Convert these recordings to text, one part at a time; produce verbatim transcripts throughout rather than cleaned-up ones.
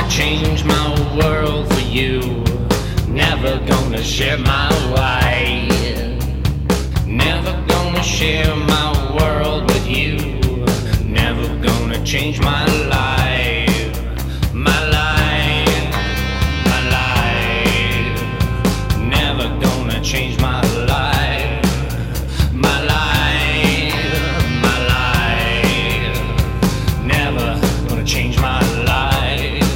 change my world for you. Never gonna share my life. Never gonna share my world with you. Never gonna change my life. My life, my life. Never gonna change my life. My life, my life. Never gonna change my life.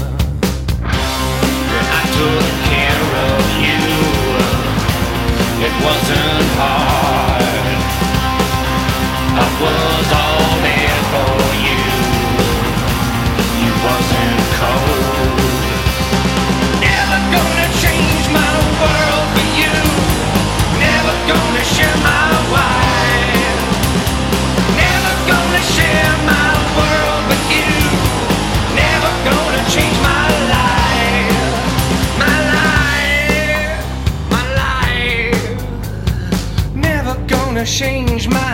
When I took care of you, it wasn't hard. I was all there for you. You wasn't cold. Never gonna change my world for you. Never gonna share my life. Never gonna share my world with you. Never gonna change my life. My life, my life. Never gonna change my